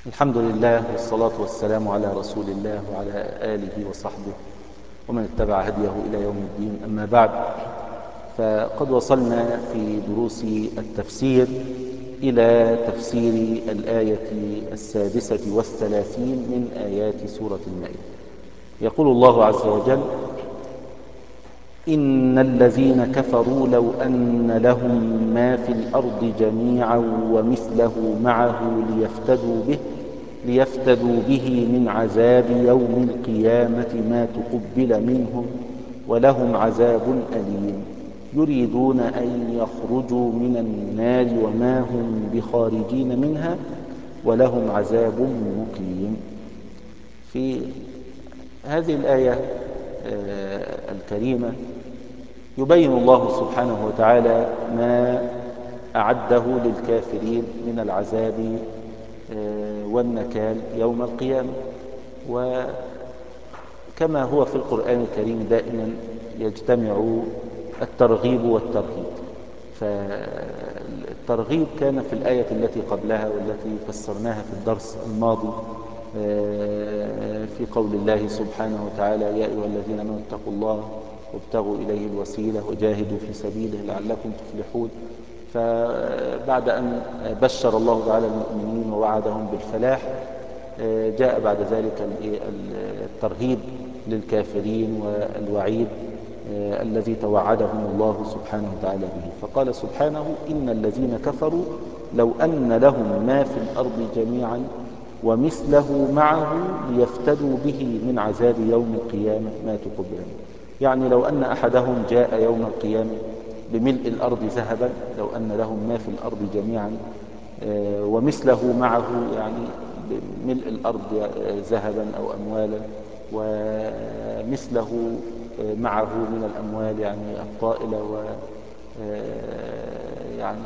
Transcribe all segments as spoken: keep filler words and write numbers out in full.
الحمد لله والصلاة والسلام على رسول الله وعلى آله وصحبه ومن اتبع هديه إلى يوم الدين. أما بعد، فقد وصلنا في دروس التفسير إلى تفسير الآية السادسة والثلاثين من آيات سورة المائدة. يقول الله عز وجل: إن الذين كفروا لو أن لهم ما في الأرض جميعا ومثله معه ليفتدوا به ليفتدوا به من عذاب يوم القيامة ما تقبل منهم ولهم عذاب أليم يريدون أن يخرجوا من النار وما هم بخارجين منها ولهم عذاب مقيم. في هذه الآية الكريمة يبين الله سبحانه وتعالى ما أعده للكافرين من العذاب والنكال يوم القيامة. وكما هو في القرآن الكريم دائما يجتمع الترغيب والترهيب، فالترغيب كان في الآية التي قبلها والتي فسرناها في الدرس الماضي في قول الله سبحانه وتعالى: يا أيها الذين آمنوا اتقوا الله وابتغوا إليه الوسيلة وجاهدوا في سبيله لعلكم تفلحون. فبعد أن بشر الله تعالى المؤمنين ووعدهم بالفلاح، جاء بعد ذلك الترهيب للكافرين والوعيد الذي توعدهم الله سبحانه وتعالى به. فقال سبحانه: إن الذين كفروا لو أن لهم ما في الأرض جميعا ومثله معه ليفتدوا به من عذاب يوم القيامة ما تقبل منه. يعني لو أن أحدهم جاء يوم القيامة بملء الأرض ذهبا، لو أن لهم ما في الأرض جميعا ومثله معه، يعني بملء الأرض ذهبا أو أموالا ومثله معه من الأموال، يعني الطائلة و يعني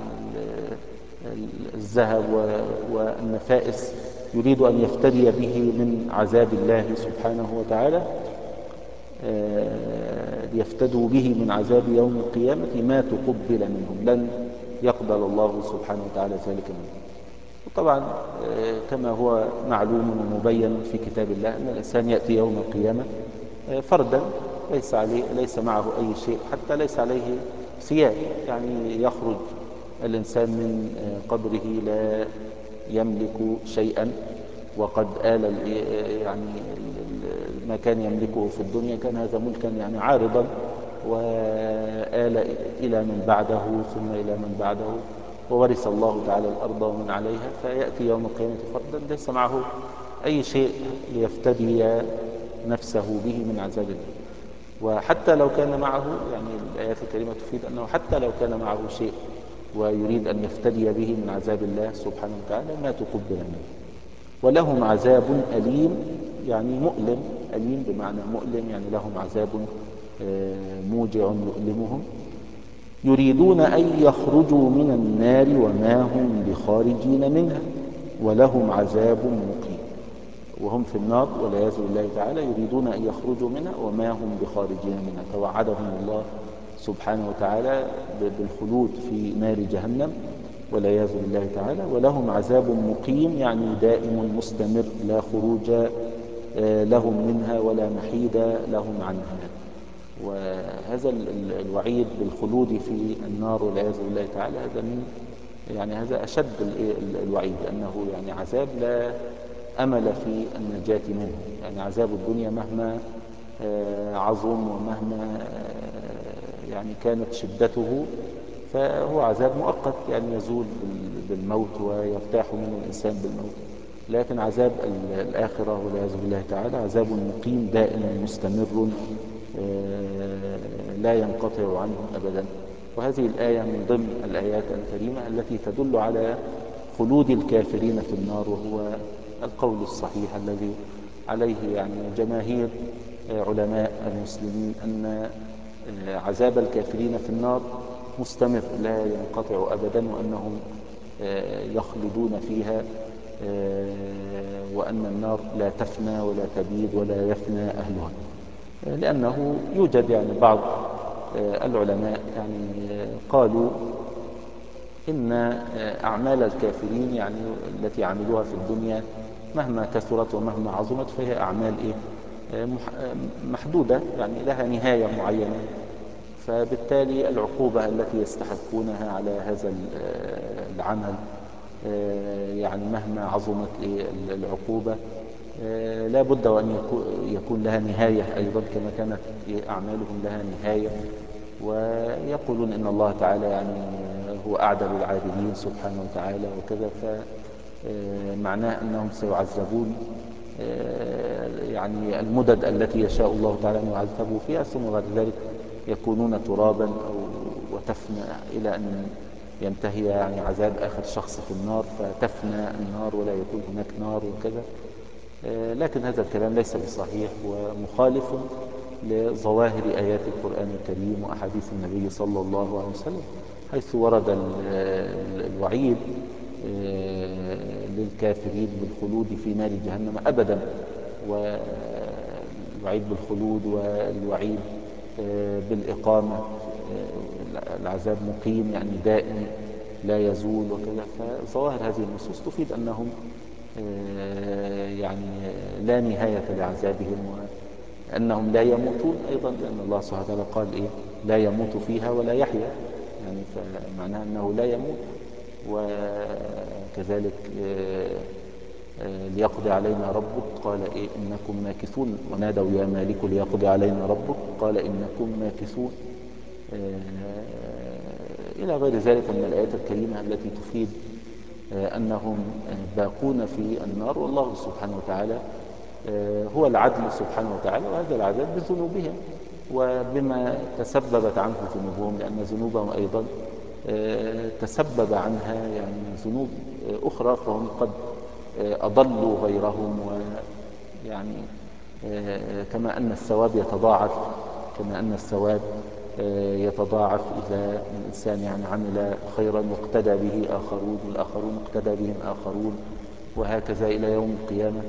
الذهب والنفائس، يريد أن يفتدي به من عذاب الله سبحانه وتعالى، ليفتدوا به من عذاب يوم القيامة ما تقبل منهم، لن يقبل الله سبحانه وتعالى ذلك منهم. وطبعا كما هو معلوم ومبين في كتاب الله أن الإنسان يأتي يوم القيامة فردا، ليس عليه ليس معه أي شيء، حتى ليس عليه ثياب، يعني يخرج الإنسان من قبره لا يملك شيئا، وقد آل يعني ما كان يملكه في الدنيا كان هذا ملكا يعني عارضا، وآل إلى من بعده ثم إلى من بعده، وورث الله تعالى الأرض ومن عليها، فيأتي يوم القيامة فردا ليس معه أي شيء ليفتدي نفسه به من عذاب الله. وحتى لو كان معه، يعني الآيات الكريمة تفيد أنه حتى لو كان معه شيء ويريد أن يفتدي به من عذاب الله سبحانه وتعالى ما تقبل منه. ولهم عذاب أليم، يعني مؤلم، أليم بمعنى مؤلم، يعني لهم عذاب موجع يؤلمهم. يريدون أن يخرجوا من النار وما هم بخارجين منها ولهم عذاب مقيم. وهم في النار والعياذ بالله تعالى، يريدون أن يخرجوا منها وما هم بخارجين منها، توعدهم الله سبحانه وتعالى بالخلود في نار جهنم والعياذ بالله تعالى. ولهم عذاب مقيم، يعني دائم مستمر، لا خروج لهم منها ولا محيد لهم عنها. وهذا الوعيد بالخلود في النار والعياذ بالله تعالى هذا من يعني هذا أشد الوعيد، لأنه يعني عذاب لا أمل في النجاة منه. يعني عذاب الدنيا مهما عظم ومهما يعني كانت شدته فهو عذاب مؤقت، يعني يزول بالموت ويرتاح منه الإنسان بالموت. لكن عذاب الآخرة والعياذ بالله تعالى عذاب مقيم دائم مستمر لا ينقطع عنه أبدا. وهذه الآية من ضمن الآيات الكريمة التي تدل على خلود الكافرين في النار، وهو القول الصحيح الذي عليه يعني جماهير علماء المسلمين أن عذاب الكافرين في النار مستمر لا ينقطع أبدا، وأنهم يخلدون فيها، وأن النار لا تفنى ولا تبيد ولا يفنى أهلها. لأنه يوجد يعني بعض العلماء يعني قالوا إن أعمال الكافرين يعني التي عملوها في الدنيا مهما كثرت ومهما عظمت فهي أعمال إيه؟ محدودة، يعني لها نهاية معينة. فبالتالي العقوبة التي يستحقونها على هذا العمل يعني مهما عظمت العقوبة لا بد وأن يكون لها نهاية أيضا، كما كانت أعمالهم لها نهاية. ويقولون إن الله تعالى يعني هو أعدل العادلين سبحانه وتعالى وكذا، فمعناه أنهم سيعذبون يعني المدد التي يشاء الله تعالى أن يعذبوا فيها، ثم بعد ذلك يكونون ترابا أو وتفنى إلى أن ينتهي يعني عذاب آخر شخص في النار فتفنى النار ولا يكون هناك نار وكذا. لكن هذا الكلام ليس بصحيح ومخالف لظواهر آيات القرآن الكريم وأحاديث النبي صلى الله عليه وسلم، حيث ورد الوعيد للكافرين بالخلود في نار جهنم أبدا، والوعيد بالخلود والوعيد بالإقامة، العذاب مقيم يعني دائم لا يزول وكذا. فظواهر هذه النصوص تفيد أنهم يعني لا نهاية لعذابهم وأنهم لا يموتون أيضا، لأن الله سبحانه وتعالى قال إيه؟ لا يموت فيها ولا يحيا، يعني فمعناه أنه لا يموت. وكذلك ليقضي علينا ربك قال إيه؟ إنكم ماكثون، ونادوا يا مالك ليقضي علينا ربك قال إنكم ماكثون، إلى غير ذلك من الآيات الكريمة التي تفيد أنهم باقون في النار. والله سبحانه وتعالى هو العدل سبحانه وتعالى، وهذا العذاب بذنوبهم وبما تسببت عنه ذنوبهم، لأن ذنوبهم أيضا تسبب عنها يعني ذنوب أخرى، فهم قد أضلوا غيرهم. ويعني كما أن الثواب يتضاعف كما أن الثواب يتضاعف إذا الإنسان يعني عمل خيرا واقتدى به آخرون، والآخرون اقتدى بهم آخرون، وهكذا إلى يوم القيامة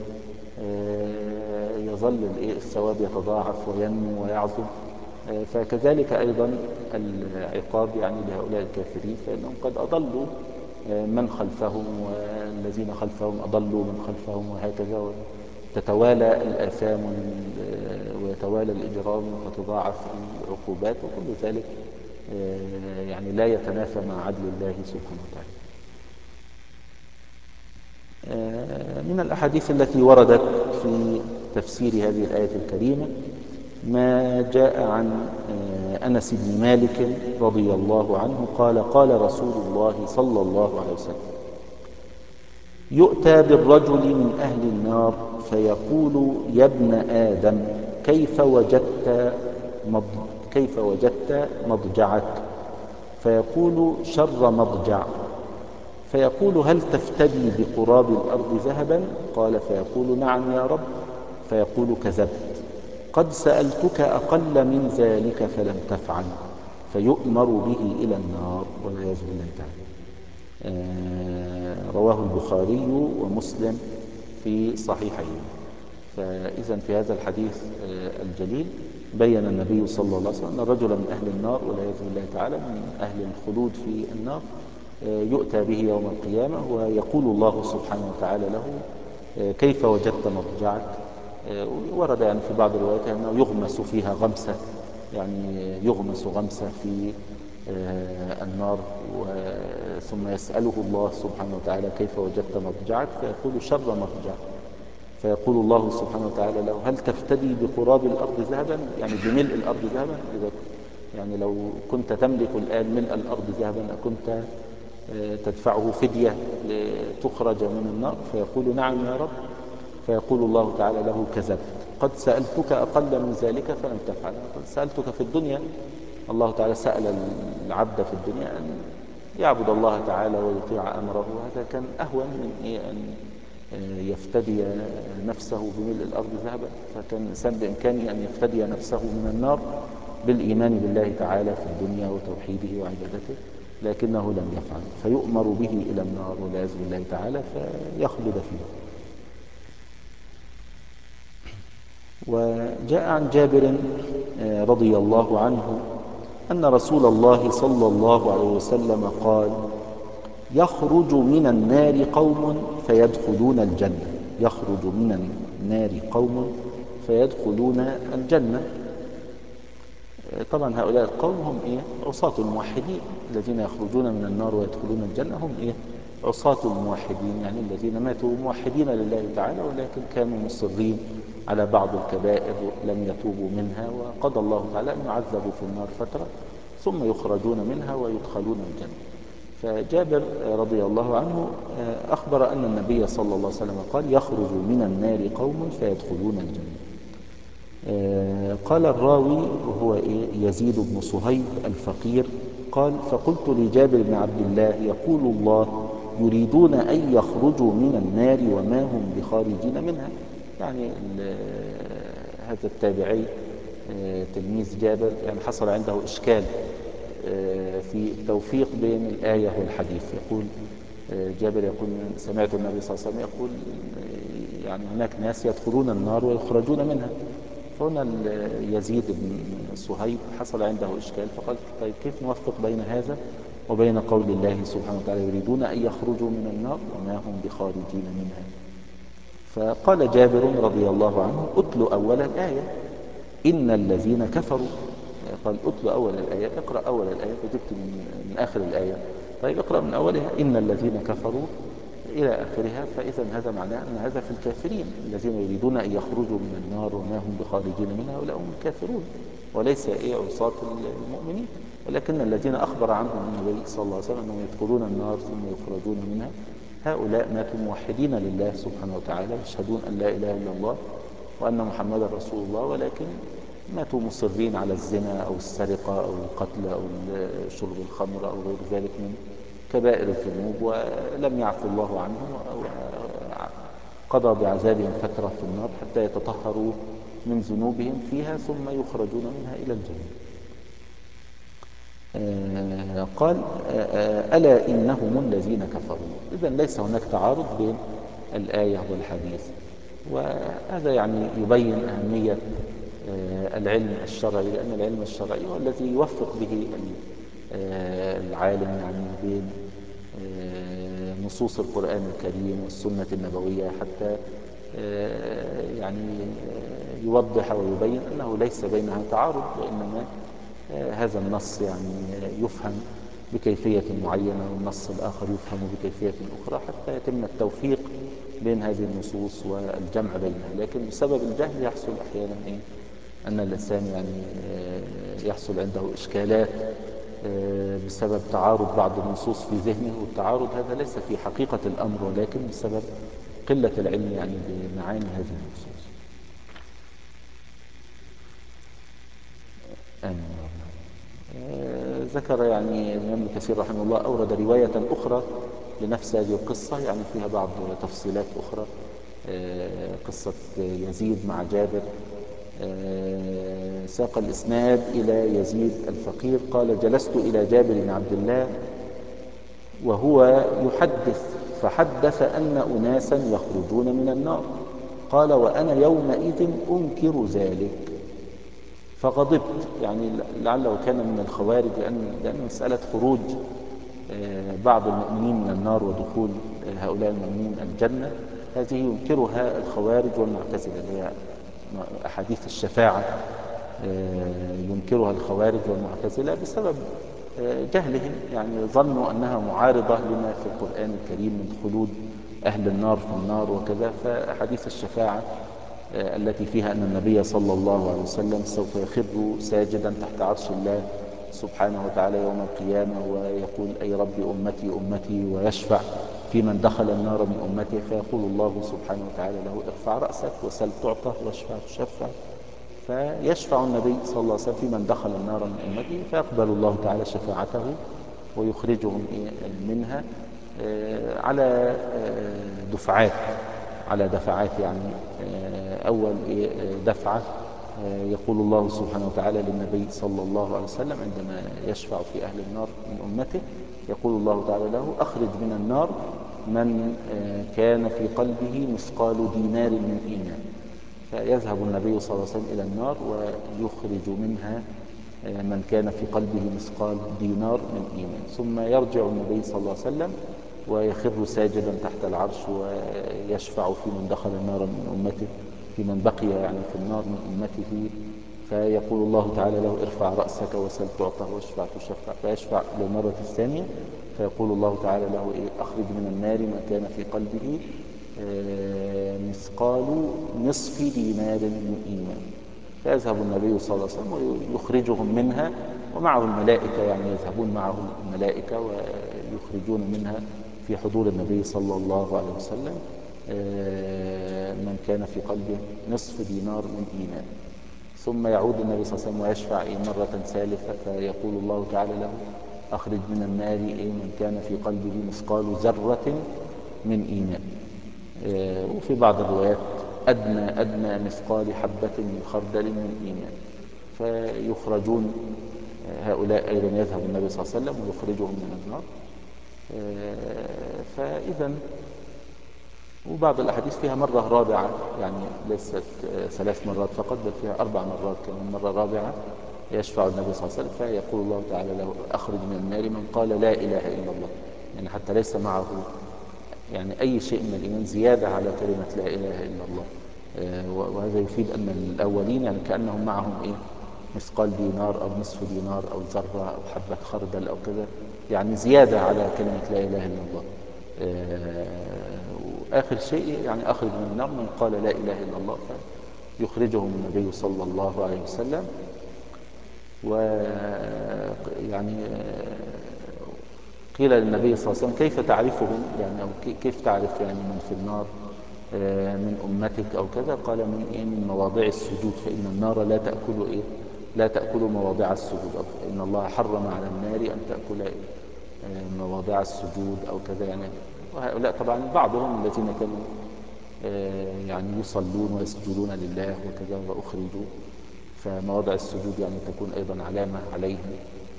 يظل الثواب يتضاعف وينمو ويعظم. فكذلك أيضا العقاب يعني لهؤلاء الكافرين، فإنهم قد أضلوا من خلفهم، والذين خلفهم أضلوا من خلفهم، وهكذا تتوالى الآثام ويتوالى الإجرام وتضاعف العقوبات، وكل ذلك يعني لا يتنافى مع عدل الله سبحانه وتعالى. من الأحاديث التي وردت في تفسير هذه الآية الكريمة ما جاء عن أنس بن مالك رضي الله عنه قال قال رسول الله صلى الله عليه وسلم: يؤتى بالرجل من أهل النار فيقول يا ابن آدم كيف وجدت مض... كيف وجدت مضجعك؟ فيقول شر مضجع. فيقول هل تفتدي بقراب الأرض ذهبا؟ قال فيقول نعم يا رب. فيقول كذبت، قد سألتك أقل من ذلك فلم تفعل. فيؤمر به إلى النار والعياذ بالله تعالى. آه رواه البخاري ومسلم في صحيحين. فإذا في هذا الحديث آه الجليل بين النبي صلى الله عليه وسلم أن رجلا من أهل النار والعياذ بالله تعالى من أهل الخلود في النار آه يؤتى به يوم القيامة، ويقول الله سبحانه وتعالى له آه كيف وجدت مضجعك؟ آه ورد يعني في بعض الروايات أنه يغمس فيها غمسة، يعني يغمس غمسة في آه النار، ثم يسأله الله سبحانه وتعالى كيف وجدت مضجعك؟ فيقول شر مضجع. فيقول الله سبحانه وتعالى له هل تفتدي بقراب الأرض ذهبا؟ يعني بملء الأرض ذهبا، يعني لو كنت تملك الآن ملء الأرض ذهبا أكنت تدفعه فدية لتخرج من النار؟ فيقول نعم يا رب. فيقول الله تعالى له كذبت، قد سألتك أقل من ذلك فلم تفعل. قد سألتك في الدنيا، الله تعالى سأل العبد في الدنيا أن يعبد الله تعالى ويطيع أمره، وهذا كان أهون من إيه أن يفتدي نفسه بملء الأرض ذهبا. فكان الإنسان بإمكانه أن يفتدي نفسه من النار بالإيمان بالله تعالى في الدنيا وتوحيده وعبادته، لكنه لم يفعل. فيؤمر به إلى النار والعياذ بالله تعالى فيخلد فيه. وجاء عن جابر رضي الله عنه أن رسول الله صلى الله عليه وسلم قال: يخرج من النار قوم فيدخلون الجنة يخرج من النار قوم فيدخلون الجنة. طبعا هؤلاء القوم هم إيه؟ عصاة الموحدين الذين يخرجون من النار ويدخلون الجنة، هم إيه؟ عصاة الموحدين، يعني الذين ماتوا موحدين لله تعالى ولكن كانوا مصرين على بعض الكبائر لم يتوبوا منها، وقضى الله تعالى أن يعذبوا في النار فترة ثم يخرجون منها ويدخلون الجنة. فجابر رضي الله عنه أخبر أن النبي صلى الله عليه وسلم قال: يخرج من النار قوم فيدخلون الجنة. قال الراوي وهو يزيد بن صهيب الفقير قال: فقلت لجابر بن عبد الله: يقول الله يريدون أن يخرجوا من النار وما هم بخارجين منها. يعني هذا التابعي تلميذ جابر يعني حصل عنده إشكال في التوفيق بين الآية والحديث. يقول جابر يقول: سمعت النبي صلى الله عليه وسلم يقول يعني هناك ناس يدخلون النار ويخرجون منها. فهنا يزيد بن صهيب حصل عنده إشكال، فقال: طيب كيف نوفق بين هذا وبين قول الله سبحانه وتعالى: يريدون أن يخرجوا من النار وما هم بخارجين منها؟ فقال جابر رضي الله عنه: أتل أول الآية إن الذين كفروا. قال: أتل أول الآية، اقرأ أول الآية، فجبت من, من آخر الآية. طيب اقرأ من أولها: إن الذين كفروا إلى آخرها. فإذا هذا معناه أن هذا في الكافرين الذين يريدون أن يخرجوا من النار وما هم بخارجين منها، هؤلاء هم الكافرون وليس إيه عصاة المؤمنين. ولكن الذين أخبر عنهم النبي صلى الله عليه وسلم أنهم يدخلون النار ثم يخرجون منها، هؤلاء ماتوا موحدين لله سبحانه وتعالى، يشهدون أن لا إله إلا الله وأن محمدا رسول الله، ولكن ماتوا مصرين على الزنا أو السرقة أو القتل أو شرب الخمر أو غير ذلك من كبائر الذنوب، ولم يعفو الله عنهم وقضى بعذابهم فترة في النار حتى يتطهروا من ذنوبهم فيها ثم يخرجون منها إلى الجنة. آه قال: آه ألا إنهم الذين كفروا. إذن ليس هناك تعارض بين الآية والحديث، وهذا يعني يبين أهمية آه العلم الشرعي، لأن العلم الشرعي هو الذي يوفق به العالم يعني بين نصوص القرآن الكريم والسنة النبوية حتى يعني يوضح ويبين أنه ليس بينها تعارض، وإنما هذا النص يعني يفهم بكيفية معينة والنص الآخر يفهم بكيفية أخرى حتى يتم التوفيق بين هذه النصوص والجمع بينها. لكن بسبب الجهل يحصل أحيانا إيه؟ أن الإنسان يعني يحصل عنده إشكالات بسبب تعارض بعض النصوص في ذهنه، والتعارض هذا ليس في حقيقة الأمر ولكن بسبب قلة العلم يعني بمعاني هذه النصوص. ذكر يعني الإمام ابن كثير رحمه الله أورد رواية أخرى لنفس هذه القصة يعني فيها بعض تفصيلات أخرى، قصة يزيد مع جابر. ساق الإسناد إلى يزيد الفقير قال: جلست إلى جابر بن عبد الله وهو يحدث فحدث أن أناسا يخرجون من النار، قال: وأنا يومئذ أنكر ذلك فغضبت. يعني لعله كان من الخوارج، لأن, لأن مسألة خروج بعض المؤمنين من النار ودخول هؤلاء المؤمنين الجنة هذه ينكرها الخوارج والمعتزلة، اللي هي أحاديث الشفاعة ينكرها الخوارج والمعتزلة بسبب جهلهم، يعني ظنوا أنها معارضة لما في القرآن الكريم من خلود أهل النار في النار وكذا. فأحاديث الشفاعة التي فيها أن النبي صلى الله عليه وسلم سوف يخر ساجدا تحت عرش الله سبحانه وتعالى يوم القيامة ويقول: أي رب أمتي أمتي، ويشفع في من دخل النار من أمته، فيقول الله سبحانه وتعالى له: ارفع رأسك وسل تعطى واشفع تشفع. فيشفع النبي صلى الله عليه وسلم في من دخل النار من أمته، فيقبل الله تعالى شفاعته ويخرجهم منها على دفعات على دفعات يعني أول دفعة يقول الله سبحانه وتعالى للنبي صلى الله عليه وسلم عندما يشفع في أهل النار من أمته، يقول الله تعالى له: أخرج من النار من كان في قلبه مثقال دينار من إيمان. فيذهب النبي صلى الله عليه وسلم إلى النار ويخرج منها من كان في قلبه مثقال دينار من إيمان، ثم يرجع النبي صلى الله عليه وسلم ويخر ساجدا تحت العرش ويشفع في من دخل النار من أمته، في من بقي يعني في النار من أمته، فيقول الله تعالى له ارفع رأسك وسل تعطى واشفع تشفع، فيشفع للمرة الثانية، فيقول الله تعالى له إيه أخرج من النار ما كان في قلبه مثقال نصف دينار من إيمان، فيذهب النبي صلى الله عليه وسلم ويخرجهم منها، ومعه الملائكة، يعني يذهبون معه الملائكة ويخرجون منها في حضور النبي صلى الله عليه وسلم من كان في قلبه نصف دينار من إيمان. ثم يعود النبي صلى الله عليه وسلم ويشفع مرة ثالثة، فيقول الله تعالى له أخرج من النار من كان في قلبه مثقال ذرة من إيمان. وفي بعض الروايات أدنى أدنى مثقال حبة من خردل من إيمان، فيخرجون هؤلاء أيضا، يذهب النبي صلى الله عليه وسلم ويخرجهم من النار. فإذا وبعض الأحاديث فيها مرة رابعة، يعني ليست ثلاث مرات فقط بل فيها أربع مرات كمان، مرة رابعة يشفع النبي صلى الله عليه وسلم فيقول الله تعالى له أخرج من النار من قال لا إله إلا الله، يعني حتى ليس معه يعني أي شيء من الإيمان زيادة على كلمة لا إله إلا الله. وهذا يفيد أن الأولين يعني كأنهم معهم إيه مثقال دينار أو نصف دينار أو ذرة أو حبة خردل أو كذا، يعني زيادة على كلمة لا إله إلا الله. وآخر شيء يعني أخرج من النار من قال لا إله إلا الله، فيخرجهم النبي صلى الله عليه وسلم. ويعني قيل للنبي صلى الله عليه وسلم كيف تعرفهم، يعني أو كيف تعرف يعني من في النار من أمتك أو كذا؟ قال من إيه من مواضع السجود، فإن النار لا تأكل إيه لا تأكل مواضع السجود، أو إن الله حرم على النار أن تأكل إيه مواضع السجود أو كذا يعني. وهؤلاء طبعا بعضهم الذين كانوا يعني يصلون ويسجدون لله وكذا وأخرجوا، فمواضع السجود يعني تكون أيضا علامة عليهم،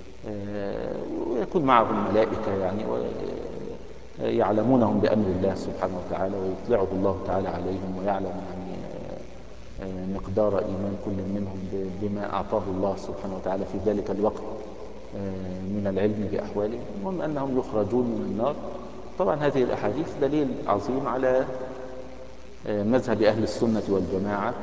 ويكون معهم الملائكة يعني يعلمونهم بأمر الله سبحانه وتعالى، ويطلعه الله تعالى عليهم، ويعلم يعني مقدار إيمان كل منهم بما أعطاه الله سبحانه وتعالى في ذلك الوقت من العلم بأحوالهم. المهم أنهم يخرجون من النار. طبعا هذه الأحاديث دليل عظيم على مذهب أهل السنة والجماعة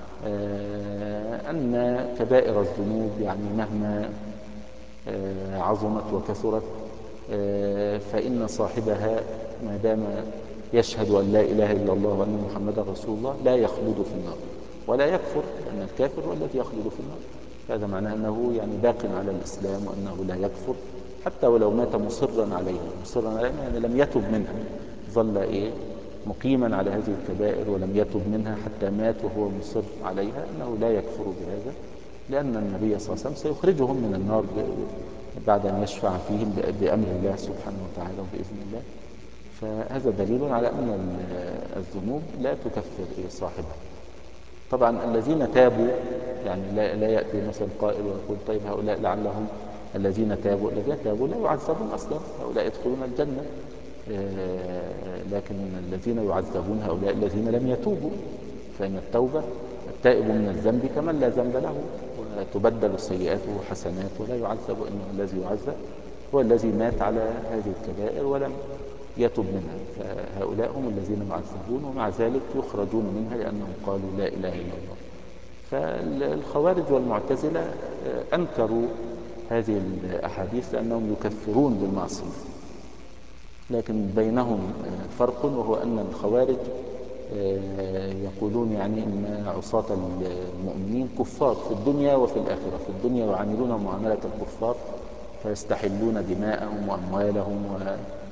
أن كبائر الذنوب يعني مهما عظمت وكثرت فإن صاحبها ما دام يشهد أن لا إله إلا الله وأن محمدا رسول الله لا يخلد في النار ولا يكفر، لأن الكافر هو الذي يخلد في النار. هذا معناه أنه يعني باق على الإسلام وأنه لا يكفر حتى ولو مات مصرا عليه مصرا عليه يعني لم يتب منها، ظل إيه مقيما على هذه الكبائر ولم يتب منها حتى مات وهو مصر عليها، أنه لا يكفر بهذا، لأن النبي صلى الله عليه وسلم سيخرجهم من النار بعد أن يشفع فيهم بأمر الله سبحانه وتعالى وبإذن الله. فهذا دليل على أن الذنوب لا تكفر صاحبها. طبعا الذين تابوا يعني لا, لا يأتي مثلا قائل ويقول طيب هؤلاء لعلهم الذين تابوا الذين تابوا لا يعذبون أصلا، هؤلاء يدخلون الجنة، لكن الذين يعذبون هؤلاء الذين لم يتوبوا، فإن التوبة التائب من الذنب كمن لا ذنب له، وتبدل سيئاته حسنات ولا يعذب، إنه الذي يعذب هو الذي مات على هذه الكبائر ولم يتب منها، فهؤلاء هم الذين يعذبون ومع ذلك يخرجون منها لأنهم قالوا لا إله إلا الله. فالخوارج والمعتزلة أنكروا هذه الأحاديث لأنهم يكفرون بالمعصية، لكن بينهم فرق، وهو أن الخوارج يقولون يعني أن عصاة المؤمنين كفار في الدنيا وفي الآخرة. في الدنيا يعاملون معاملة الكفار فيستحلون دماءهم وأموالهم و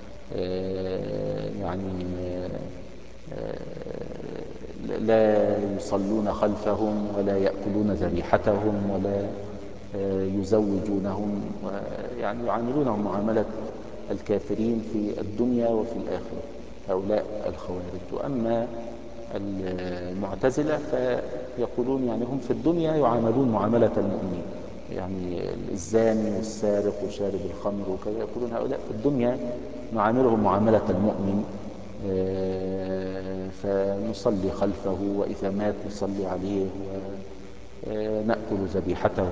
يعني لا يصلون خلفهم ولا يأكلون ذبيحتهم ولا يزوجونهم، يعني يعاملونهم معاملة الكافرين في الدنيا وفي الآخرة، هؤلاء الخوارج. وأما المعتزلة فيقولون يعني هم في الدنيا يعاملون معاملة المؤمنين، يعني الزاني والسارق وشارب الخمر وكذا، يقولون هؤلاء في الدنيا نعاملهم معاملة المؤمن، فنصلي خلفه وإذا مات نصلي عليه ونأكل ذبيحته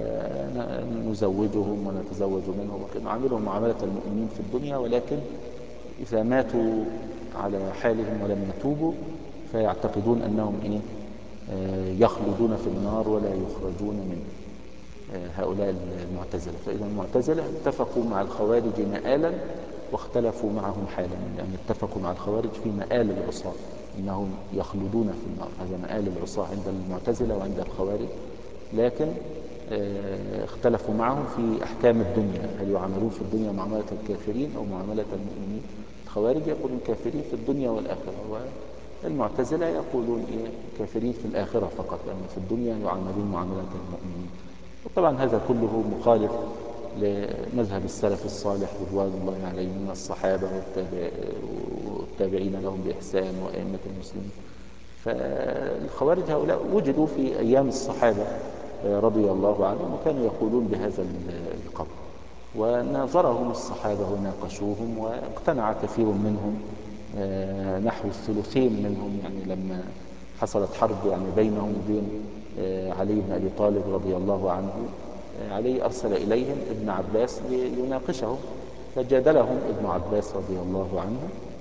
ونزوجهم ونتزوج منهم، نعاملهم معاملة المؤمنين في الدنيا، ولكن إذا ماتوا على حالهم ولم يتوبوا فيعتقدون أنهم إيه يخلدون في النار ولا يخرجون منه، هؤلاء المعتزلة. فإذا المعتزلة اتفقوا مع الخوارج مآلا واختلفوا معهم حالا، يعني اتفقوا مع الخوارج في مآل العصاة إنهم يخلدون في النار، هذا مآل العصاة عند المعتزلة وعند الخوارج، لكن اختلفوا معهم في أحكام الدنيا، هل يعاملون في الدنيا معاملة الكافرين أو معاملة المؤمنين. الخوارج يقولون كافرين في الدنيا والآخرة، والمعتزلة يقولون إيه كافرين في الآخرة فقط، لأن يعني في الدنيا يعاملون معاملة المؤمنين. وطبعا هذا كله مخالف لمذهب السلف الصالح رضوان الله عليهم من الصحابة والتابعين لهم بإحسان وأئمة المسلمين. فالخوارج هؤلاء وجدوا في أيام الصحابة رضي الله عنهم وكانوا يقولون بهذا القول، وناظرهم الصحابة وناقشوهم واقتنع كثير منهم، نحو الثلثين منهم، يعني لما حصلت حرب يعني بينهم وبين علي بن أبي طالب رضي الله عنه، علي أرسل إليهم ابن عباس ليناقشهم، فجادلهم ابن عباس رضي الله عنه.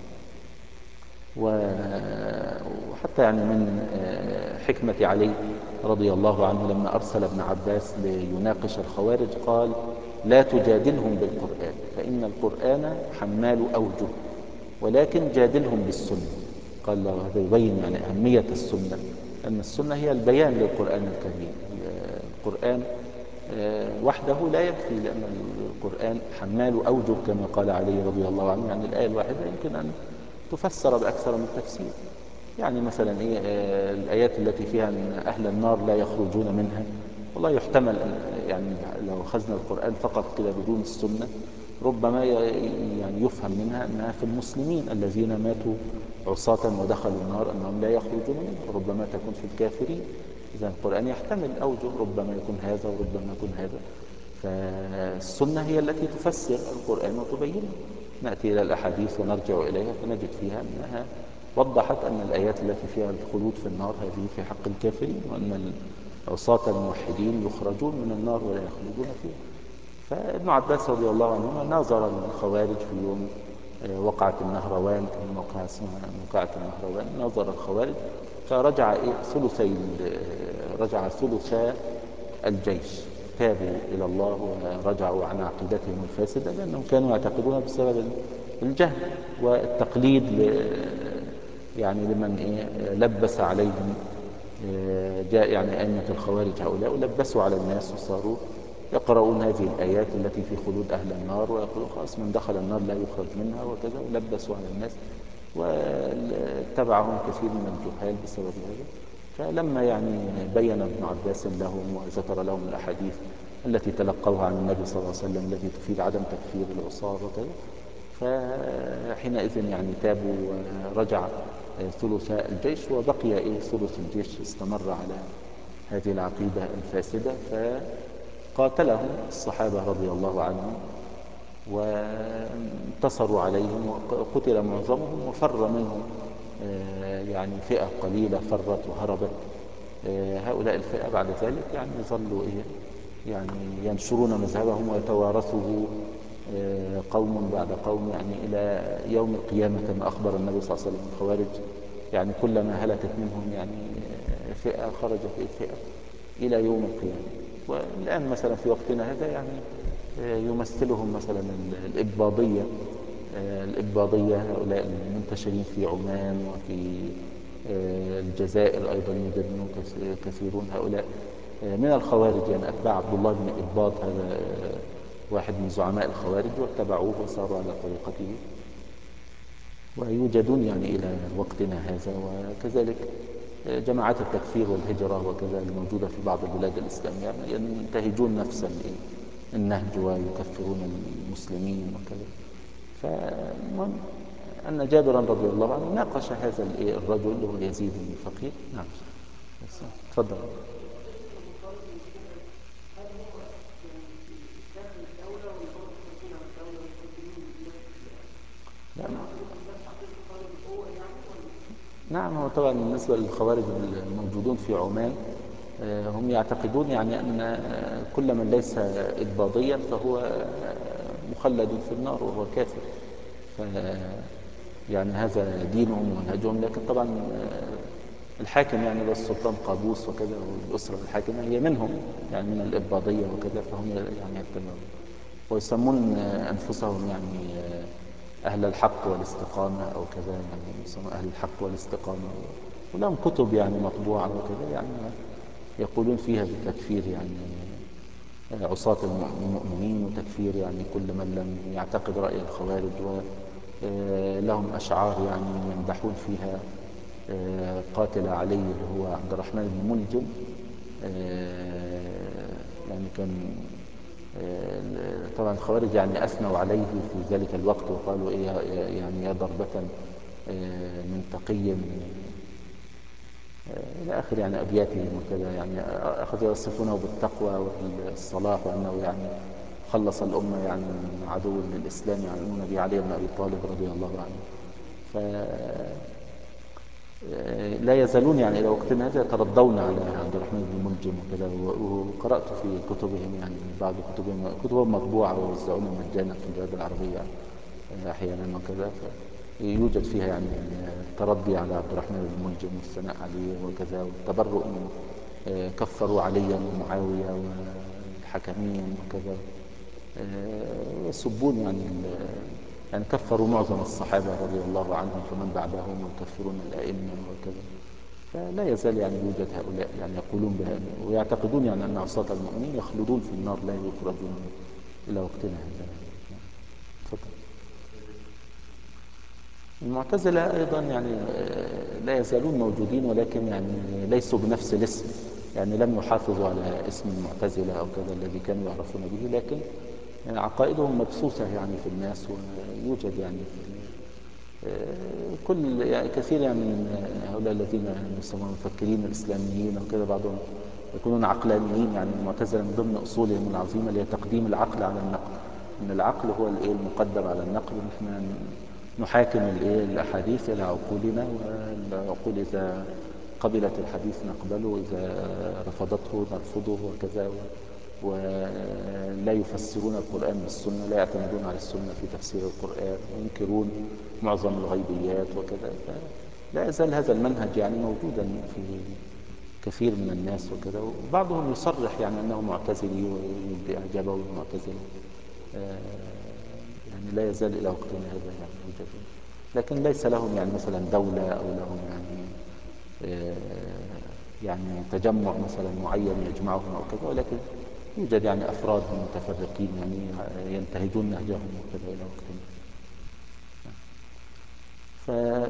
وحتى يعني من حكمة علي رضي الله عنه لما أرسل ابن عباس ليناقش الخوارج قال: لا تجادلهم بالقرآن فإن القرآن حمال أوجه، ولكن جادلهم بالسنة. قال له هذا يبين يعني أهمية السنة، أن السنة هي البيان للقرآن الكريم. القرآن وحده لا يكفي، لأن القرآن حمال أوجه كما قال علي رضي الله عنه، يعني الآية الواحدة يمكن أن تفسر بأكثر من تفسير. يعني مثلا إيه الآيات التي فيها أن أهل النار لا يخرجون منها، والله يحتمل أن يعني لو أخذنا القرآن فقط كده بدون السنة ربما يعني يفهم منها أنها في المسلمين الذين ماتوا عصاة ودخلوا النار أنهم لا يخرجون منها، وربما تكون في الكافرين. إذا القرآن يحتمل أوجه، ربما يكون هذا وربما يكون هذا، فالسنة هي التي تفسر القرآن وتبينه. نأتي إلى الأحاديث ونرجع إليها فنجد فيها أنها وضحت أن الآيات التي فيها الخلود في النار هذه في حق الكافرين، وأن العصاة الموحدين يخرجون من النار ولا يخلدون فيها. فابن عباس رضي الله عنهما ناظر الخوارج في يوم وقعة النهروان، كان موقعة اسمها موقعة النهروان، ناظر الخوارج فرجع إيه ثلثي رجع ثلثا الجيش، تابوا إلى الله ورجعوا عن عقيدتهم الفاسدة، لأنهم كانوا يعتقدون بسبب الجهل والتقليد يعني لمن إيه لبس عليهم، جاء يعني أئمة الخوارج هؤلاء ولبسوا على الناس وصاروا يقرؤون هذه الآيات التي في خلود أهل النار ويقولون خلاص من دخل النار لا يخرج منها وكذا، ولبسوا على الناس واتبعهم كثير من الجهال بسبب هذا. فلما يعني بين ابن عباس لهم وذكر لهم الأحاديث التي تلقوها عن النبي صلى الله عليه وسلم التي تفيد عدم تكفير العصاة وكذا، فحينئذ يعني تابوا ورجع ثلثاء الجيش، وبقي إيه ثلث الجيش استمر على هذه العقيدة الفاسدة، فقاتلهم الصحابة رضي الله عنهم وانتصروا عليهم وقتل معظمهم، وفر منهم يعني فئة قليلة فرت وهربت. هؤلاء الفئة بعد ذلك يعني ظلوا إيه يعني ينشرون مذهبهم ويتوارثه قوم بعد قوم يعني إلى يوم القيامة، كما أخبر النبي صلى الله عليه وسلم. الخوارج يعني كلما هلكت منهم يعني فئة خرجت فئة إلى يوم القيامة. والآن مثلا في وقتنا هذا يعني يمثلهم مثلا الإباضية الإباضية هؤلاء المنتشرين في عمان وفي الجزائر أيضا يوجد منهم كثيرون، هؤلاء من الخوارج يعني أتباع عبد الله بن إباض، هذا واحد من زعماء الخوارج، واتبعوه وصاروا على طريقته، ويوجدون يعني إلى وقتنا هذا. وكذلك جماعات التكفير والهجرة وكذا الموجودة في بعض البلاد الإسلامية ينتهجون نفس النهج ويكفرون المسلمين وكذا. فالمهم أن جابرا رضي الله عنه ناقش هذا الرجل وهو يزيد بن الفقير. نعم تفضل. نعم نعم هو طبعا بالنسبة للخوارج الموجودون في عمان هم يعتقدون يعني أن كل من ليس إباضيا فهو مخلد في النار وهو كافر، ف يعني هذا دينهم ومنهجهم. لكن طبعا الحاكم يعني ده السلطان قابوس وكذا، والأسرة الحاكمة هي منهم، يعني من الإباضية وكذا، فهم يعني يتبعون ويسمون أنفسهم يعني أهل الحق والاستقامة أو كذا، يعني يسمون أهل الحق والاستقامة، ولهم كتب يعني مطبوعة وكذا، يعني يقولون فيها بالتكفير يعني عصاة المؤمنين، وتكفير يعني كل من لم يعتقد رأي الخوارج، ولهم أشعار يعني يمدحون فيها قاتل علي اللي هو عبد الرحمن بن ملجم. يعني كان طبعا الخوارج يعني أثنوا عليه في ذلك الوقت وقالوا إيه يعني يا ضربة من تقي إلى آخر يعني أبياتهم وكذا، يعني أخذوا يصفونه بالتقوى والصلاح، وأنه يعني خلص الأمة يعني من عدو للإسلام، يعني النبي علي بن أبي طالب رضي الله عنه. ف لا يزالون يعني إلى وقتنا هذا يترضون على عبد الرحمن بن ملجم وكذا، وقرأت في كتبهم يعني بعض كتبهم كتبهم مطبوعة ويوزعونها مجانا في البلاد العربية أحيانا وكذا، يوجد فيها يعني الترضي على عبد الرحمن بن ملجم والثناء عليه وكذا، والتبرؤ من كفروا عليا ومعاوية والحكمين وكذا، يسبون يعني يعني كفروا معظم الصحابة رضي الله عنهم فمن بعدهم، ويكفرون الأئمة وكذا. فلا يزال يعني يوجد هؤلاء يعني يقولون بها ويعتقدون يعني أن عصاة المؤمنين يخلدون في النار لا يخرجون إلى وقتنا هذا. تفضل. المعتزلة أيضا يعني لا يزالون موجودين، ولكن يعني ليسوا بنفس الاسم، يعني لم يحافظوا على اسم المعتزلة أو كذا الذي كانوا يعرفون به، لكن يعني عقائدهم مبثوثة يعني في الناس، ويوجد يعني كل يعني كثير يعني من هؤلاء الذين يسمون المفكرين الإسلاميين وكذا، بعضهم يكونون عقلانيين. يعني المعتزلة من ضمن أصولهم العظيمة اللي هي تقديم العقل على النقل، إن العقل هو الإيه المقدم على النقل، ونحن نحاكم الإيه الأحاديث إلى عقولنا، والعقول إذا قبلت الحديث نقبله، وإذا رفضته نرفضه وكذا، ولا يفسرون القرآن بالسنة، لا يعتمدون على السنة في تفسير القرآن، وينكرون معظم الغيبيات وكذا. لا يزال هذا المنهج يعني موجودا في كثير من الناس وكذا، وبعضهم يصرح يعني أنه معتزلي ويبدي إعجابه بالمعتزلة، يعني لا يزال إلى وقتنا هذا يعني موجود، لكن ليس لهم يعني مثلا دولة أو لهم يعني يعني تجمع مثلا معين يجمعهم أو كذا، ولكن يوجد يعني أفراد متفرقين يعني ينتهجون نهجهم وكذا إلى وقتنا. ف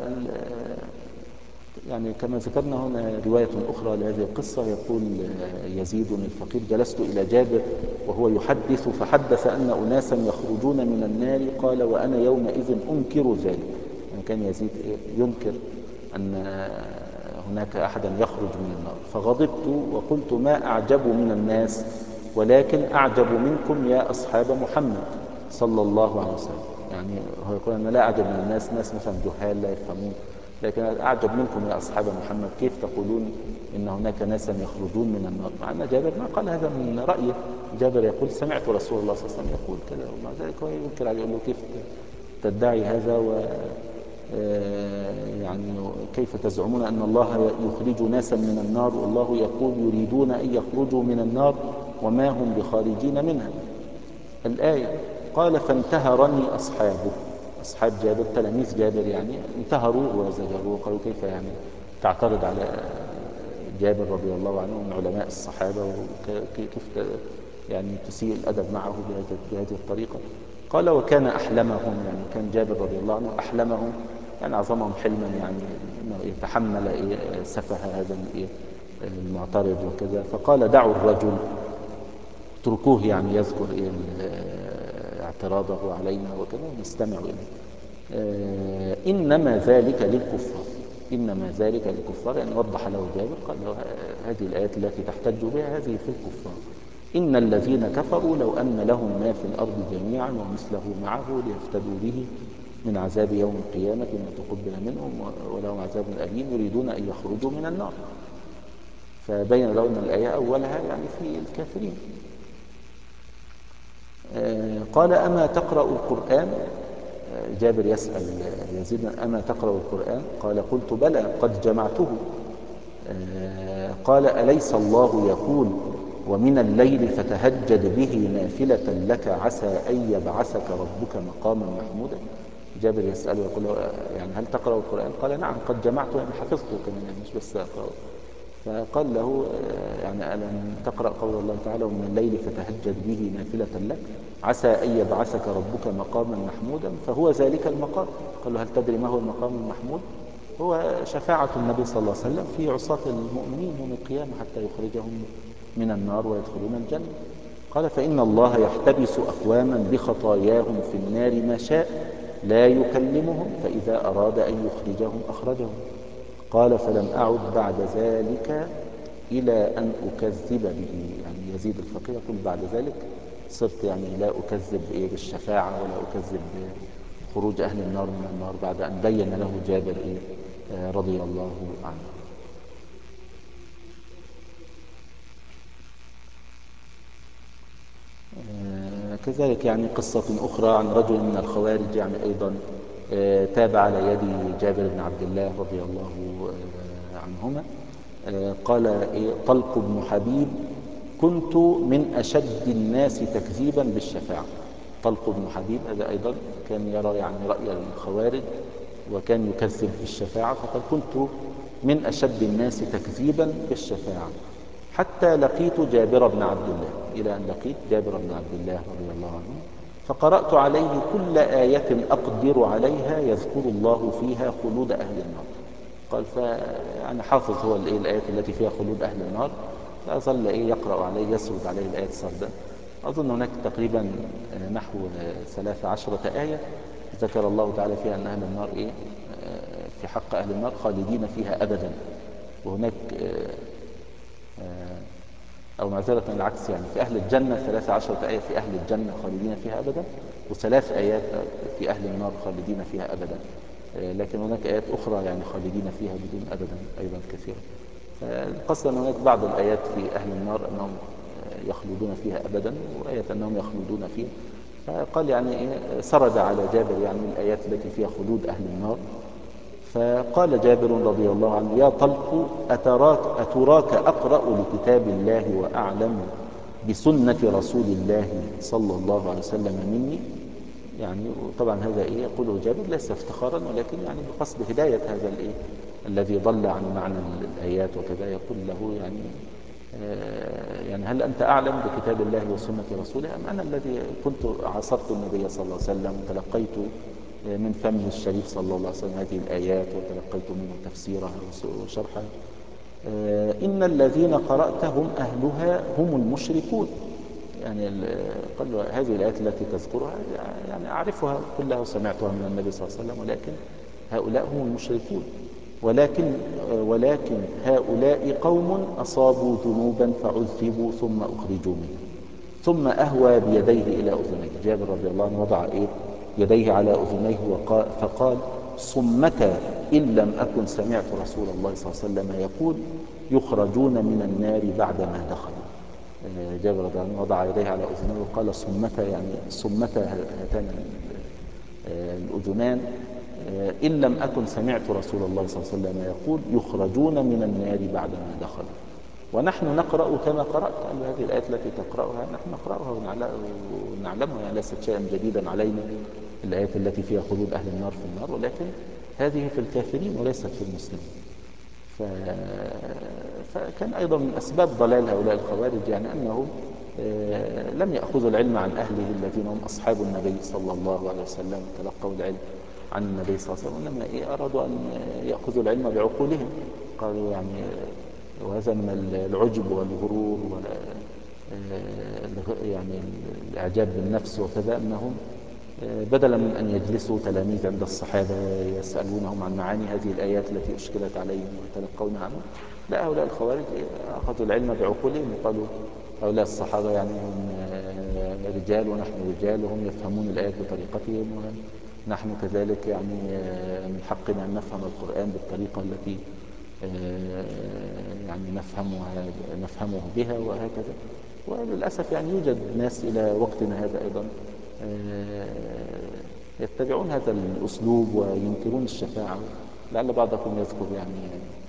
يعني كما ذكرنا هنا رواية أخرى لهذه القصة، يقول يزيد الفقير: جلست إلى جابر وهو يحدث فحدث أن أناسا يخرجون من النار، قال وأنا يومئذ أنكر ذلك. يعني كان يزيد ينكر أن هناك أحدا يخرج من النار، فغضبت وقلت: ما أعجب من الناس، ولكن أعجب منكم يا أصحاب محمد صلى الله عليه وسلم. يعني هو يقول أنا لا أعجب من الناس، ناس مثلا جهال لا يفهمون، لكن أعجب منكم يا أصحاب محمد، كيف تقولون إن هناك ناسا يخرجون من النار؟ مع أن جابر ما قال هذا من رأيه، جابر يقول سمعت رسول الله صلى الله عليه وسلم يقول كذا، ومع ذلك هو ينكر عليه، يقول له كيف تدعي هذا، و يعني كيف تزعمون أن الله يخرج ناسا من النار والله يقول يريدون أن يخرجوا من النار وما هم بخارجين منها. الآية قال فانتهرني أصحابه، أصحاب جابر تلاميذ جابر يعني انتهروه وزجروه، قالوا كيف يعني تعترض على جابر رضي الله عنه من علماء الصحابة، وكيف يعني تسيء الأدب معه بهذه الطريقة. قال وكان أحلمهم، يعني كان جابر رضي الله عنه أحلمهم، يعني أعظمهم حلما، يعني أنه يتحمل إيه سفه هذا الإيه المعترض وكذا. فقال دعوا الرجل، اتركوه يعني يذكر إيه اعتراضه علينا وكذا، نستمع إليه. آه إنما ذلك للكفار، إنما ذلك للكفار، يعني وضح له جابر، قال له هذه الآيات التي تحتج بها هذه في الكفار. إن الذين كفروا لو أن لهم ما في الأرض جميعا ومثله معه ليفتدوا به من عذاب يوم القيامة ما تقبل منهم ولهم عذاب أليم يريدون أن يخرجوا من النار. فبين له أن الآية أولها يعني في الكافرين. آه قال أما تقرأ القرآن؟ جابر يسأل يزيد: أما تقرأ القرآن؟ قال: قلت: بلى، قد جمعته. قال: أليس الله يقول: ومن الليل فتهجد به نافلة لك عسى أن يبعثك ربك مقاما محمودا؟ جابر يسأله يقول: يعني هل تقرأ القرآن؟ قال: نعم، قد جمعته، يعني حفظته كمان، يعني مش بس أقرأه. فقال له: يعني ألم تقرأ قول الله تعالى: ومن الليل فتهجد به نافلة لك عسى أن يبعثك ربك مقاما محمودا؟ فهو ذلك المقام. قال له: هل تدري ما هو المقام المحمود؟ هو شفاعة النبي صلى الله عليه وسلم في عصاة المؤمنين يوم القيامة حتى يخرجهم من النار ويدخلون الجنة. قال: فإن الله يحتبس أقواما بخطاياهم في النار ما شاء لا يكلمهم، فإذا أراد أن يخرجهم أخرجهم. قال: فلم أعد بعد ذلك إلى أن أكذب به. يعني يزيد الفقيه يقول: بعد ذلك صرت يعني لا أكذب إيه بالشفاعة ولا أكذب بخروج أهل النار من النار، بعد أن بين له جابر إيه آه رضي الله عنه. آه كذلك يعني قصة أخرى عن رجل من الخوارج، يعني أيضا آه تاب على يد جابر بن عبد الله رضي الله آه عنهما. قال إيه طلق بن حبيب: كنت من أشد الناس تكذيبا بالشفاعة. طلق بن حبيب هذا أيضا كان يرى يعني رأي الخوارج وكان يكذب بالشفاعة، فقال: كنت من أشد الناس تكذيبا بالشفاعة حتى لقيت جابر بن عبد الله، إلى أن لقيت جابر بن عبد الله رضي الله عنه، فقرأت عليه كل آية أقدر عليها يذكر الله فيها خلود أهل النار. قال: فأنا حافظ هو الآيات التي فيها خلود أهل النار، فأظل إيه يقرأ عليه، يسرد عليه الآيات سردا. أظن هناك تقريبا نحو ثلاث عشرة آية ذكر الله تعالى فيها أن أهل النار إيه في حق أهل النار خالدين فيها أبدا. وهناك أو معذرة العكس، يعني في أهل الجنة ثلاث عشرة آية في أهل الجنة خالدين فيها أبدا، وثلاث آيات في أهل النار خالدين فيها أبدا. لكن هناك آيات أخرى يعني خالدين فيها بدون أبدا أيضا كثيرة. فالقصد أن هناك بعض الآيات في أهل النار أنهم يخلدون فيها أبدا، وآية أنهم يخلدون فيها. فقال يعني إيه سرد على جابر يعني الآيات التي فيها خلود أهل النار. فقال جابر رضي الله عنه: يا طلق، أتراك, أتراك أقرأ لكتاب الله وأعلم بسنة رسول الله صلى الله عليه وسلم مني؟ يعني طبعا هذا إيه يقوله جابر ليس افتخارا، ولكن يعني بقصد هداية هذا الإيه الذي ضل عن معنى الآيات وكذا. يقول له يعني آه يعني هل أنت أعلم بكتاب الله وسنة رسوله أم أنا الذي كنت عاصرت النبي صلى الله عليه وسلم وتلقيت من فمه الشريف صلى الله عليه وسلم هذه الآيات وتلقيت منه تفسيرها وشرحها؟ آه إن الذين قرأتهم أهلها هم المشركون. يعني قال له: هذه الآيات التي تذكرها يعني أعرفها كلها وسمعتها من النبي صلى الله عليه وسلم، ولكن هؤلاء هم المشركون. ولكن ولكن هؤلاء قوم أصابوا ذنوبا فعذبوا ثم أخرجوا منه. ثم أهوى بيديه إلى أذنيه. جابر رضي الله عنه وضع إيه يديه على أذنيه وقال فقال: صمتا إن لم أكن سمعت رسول الله صلى الله عليه وسلم يقول: يخرجون من النار بعدما دخلوا. جابر رضي الله عنه وضع يديه على أذنيه وقال: صمتا، يعني صمتا هاتان الأذنان إن لم أكن سمعت رسول الله صلى الله عليه وسلم يقول: يخرجون من النار بعدما دخلوا. ونحن نقرأ كما قرأت. قال: هذه الآيات التي تقرأها نحن نقرأها ونعلمها، يعني ليست شيئا جديدا علينا الآيات التي فيها خلود أهل النار في النار، ولكن هذه في الكافرين وليست في المسلمين. ف... فكان أيضا من أسباب ضلال هؤلاء الخوارج يعني أنهم لم يأخذوا العلم عن أهله الذين هم أصحاب النبي صلى الله عليه وسلم، تلقوا العلم عن النبي صلى الله عليه وسلم، إنما أرادوا أن يأخذوا العلم بعقولهم. قالوا يعني وهذا من العجب والغرور و يعني الإعجاب بالنفس وكذا، أنهم بدلا من أن يجلسوا تلاميذ عند الصحابة يسألونهم عن معاني هذه الآيات التي أشكلت عليهم ويتلقون عنه، لا، هؤلاء الخوارج أخذوا العلم بعقولهم وقالوا هؤلاء الصحابة يعني هم رجال ونحن رجال، وهم يفهمون الآيات بطريقتهم ونحن كذلك يعني من حقنا أن نفهم القرآن بالطريقة التي يعني نفهمها نفهمه بها وهكذا. وللأسف يعني يوجد ناس إلى وقتنا هذا أيضا يتبعون هذا الأسلوب وينكرون الشفاعة. لعل بعضكم يذكر يعني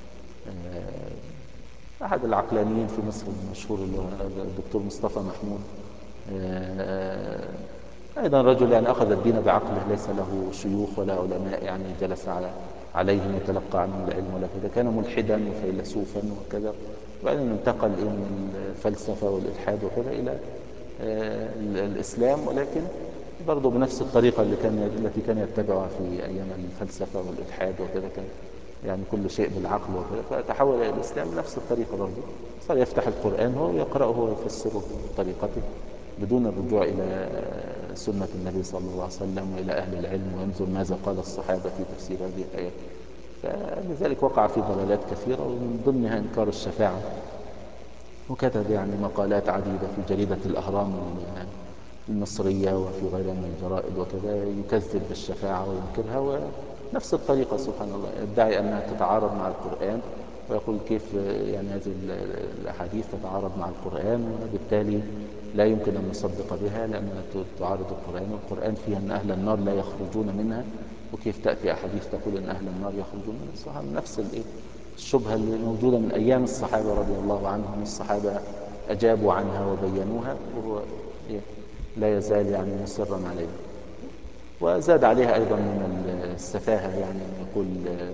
آه، أحد العقلانيين في مصر المشهور اللي هو الدكتور مصطفى محمود، آه، أيضا رجل يعني أخذ الدين بعقله، ليس له شيوخ ولا علماء يعني جلس على عليهم وتلقى عنهم العلم ولا كذا، كان ملحدا وفيلسوفا وكذا، وبعدين انتقل من الفلسفة والإلحاد وكذا إلى آه، الإسلام، ولكن برضه بنفس الطريقة اللي كان التي كان يتبعها في أيام الفلسفة والإلحاد وكذا، كان يعني كل شيء بالعقل وكذا، فتحول إلى الإسلام بنفس الطريقة برضه، صار يفتح القرآن هو ويقرأه ويفسره بطريقته بدون الرجوع إلى سنة النبي صلى الله عليه وسلم وإلى أهل العلم وينظر ماذا قال الصحابة في تفسير هذه الآيات. فلذلك وقع في ضلالات كثيرة ومن ضمنها إنكار الشفاعة، وكتب يعني مقالات عديدة في جريدة الأهرام المصرية وفي غيرها من الجرائد وكذا، يكذب بالشفاعة وينكرها، ونفس الطريقة سبحان الله يدعي أنها تتعارض مع القرآن، ويقول كيف يعني هذه الأحاديث تتعارض مع القرآن، وبالتالي لا يمكن أن نصدق بها لأنها تعارض القرآن، والقرآن فيها أن أهل النار لا يخرجون منها، وكيف تأتي أحاديث تقول أن أهل النار يخرجون منها؟ سبحان نفس الإيه الشبهة اللي موجودة من أيام الصحابة رضي الله عنهم، الصحابة أجابوا عنها وبينوها، وهو إيه لا يزال يعني مصرا عليها. وزاد عليها أيضا من السفاهة، يعني يقول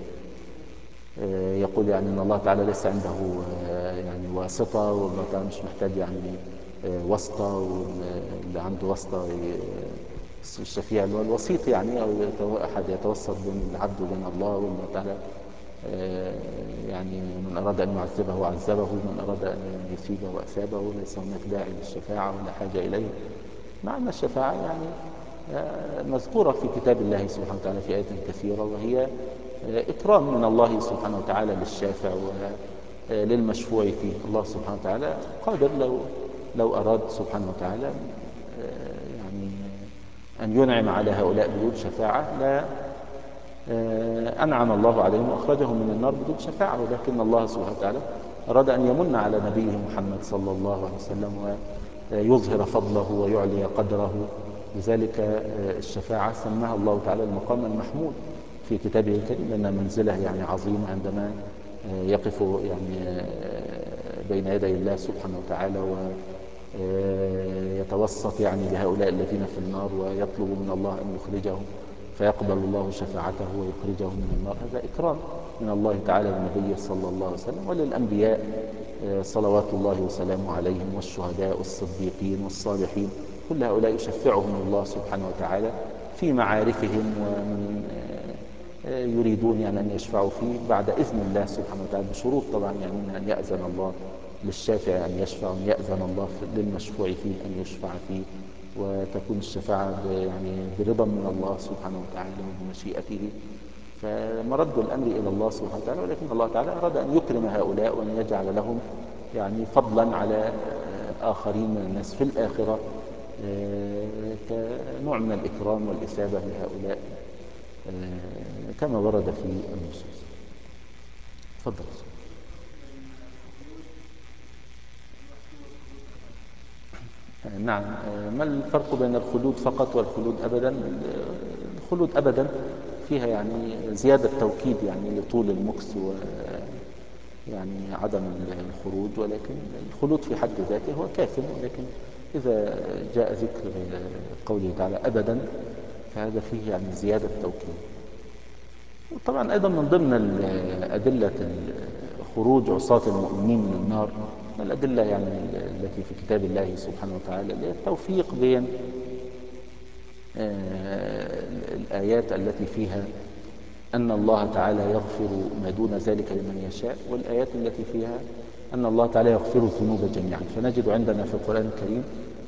يقول يعني أن الله تعالى ليس عنده يعني واسطة، والله تعالى مش محتاج يعني واسطة، واللي عنده واسطة الشفيع اللي هو الوسيط يعني، أو أحد يتوسط بين العبد وبين الله، والله تعالى يعني من أراد أن يعذبه عذبه، من أراد أن يثيبه أثابه، ليس هناك داعي للشفاعة ولا حاجة إليه، مع أن الشفاعة يعني مذكورة في كتاب الله سبحانه وتعالى في آيات كثيرة، وهي إكرام من الله سبحانه وتعالى للشافع وللمشفوع فيه. الله سبحانه وتعالى قادر لو لو أراد سبحانه وتعالى يعني أن ينعم على هؤلاء بدون شفاعة، لا أنعم الله عليهم وأخرجهم من النار بدون شفاعة، ولكن الله سبحانه وتعالى أراد أن يمن على نبيه محمد صلى الله عليه وسلم ويظهر فضله ويعلي قدره، لذلك الشفاعة سماها الله تعالى المقام المحمود في كتابه الكريم، لأنها منزلة يعني عظيمة عندما يقف يعني بين يدي الله سبحانه وتعالى ويتوسط يعني لهؤلاء الذين في النار ويطلب من الله أن يخرجهم، فيقبل الله شفاعته ويخرجهم من النار. هذا إكرام من الله تعالى للنبي صلى الله عليه وسلم وللأنبياء صلوات الله وسلامه عليهم، والشهداء والصديقين والصالحين، كل هؤلاء يشفعهم الله سبحانه وتعالى في معارفهم، ومن يريدون يعني أن يشفعوا فيه بعد إذن الله سبحانه وتعالى بشروط طبعا، يعني منها أن يأذن الله للشافع أن يشفع، وأن يأذن الله للمشفوع فيه أن يشفع فيه، وتكون الشفاعة يعني برضا من الله سبحانه وتعالى وبمشيئته. فمرد الأمر إلى الله سبحانه وتعالى، ولكن الله تعالى أراد أن يكرم هؤلاء وأن يجعل لهم يعني فضلا على آخرين من الناس في الآخرة، كنوع من الإكرام والإثابة لهؤلاء كما ورد في النصوص. تفضل. نعم. ما الفرق بين الخلود فقط والخلود أبدا؟ الخلود أبدا فيها يعني زيادة توكيد يعني لطول المكث و يعني عدم الخروج، ولكن الخلود في حد ذاته هو كاف، ولكن إذا جاء ذكر قوله تعالى أبدا فهذا فيه يعني زيادة توكيد. وطبعا أيضا من ضمن أدلة خروج عصاة المؤمنين من النار الأدلة يعني التي في كتاب الله سبحانه وتعالى التوفيق بين الآيات التي فيها أن الله تعالى يغفر ما دون ذلك لمن يشاء، والآيات التي فيها أن الله تعالى يغفر الذنوب جميعا. فنجد عندنا في القرآن الكريم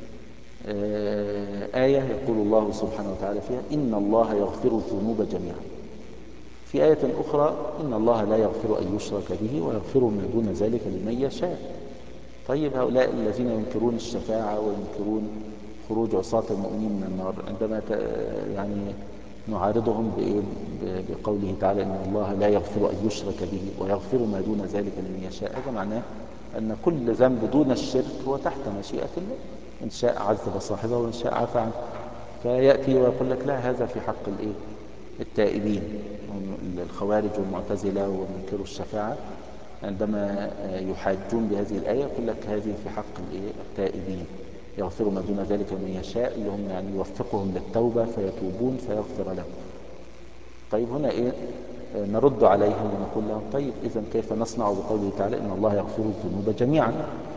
آية يقول الله سبحانه وتعالى فيها إن الله يغفر الذنوب جميعا، في آية أخرى إن الله لا يغفر أن يشرك به ويغفر ما دون ذلك لمن يشاء. طيب هؤلاء الذين ينكرون الشفاعة وينكرون خروج عصاة المؤمنين من النار، عندما يعني نعارضهم بقوله تعالى إن الله لا يغفر أن يشرك به ويغفر ما دون ذلك لمن يشاء، هذا معناه أن كل ذنب دون الشرك هو تحت مشيئة الله، إن شاء عذب صاحبه وإن شاء عفى عنه. فيأتي ويقول لك لا، هذا في حق الإيه؟ التائبين. الخوارج والمعتزلة ومنكروا الشفاعة عندما يحاجون بهذه الآية يقول لك هذه في حق الإيه؟ التائبين، يغفر ما دون ذلك من يشاء، اللي هم يعني يوفقهم للتوبة فيتوبون فيغفر لهم. طيب هنا إيه؟ نرد عليهم ونقول لهم طيب إذن كيف نصنع بقوله تعالى إن الله يغفر الذنوب جميعا؟